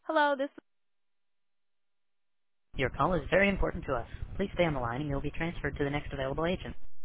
Hello, this is Your call is very important to us. Please stay on the line and you'll be transferred to the next available agent.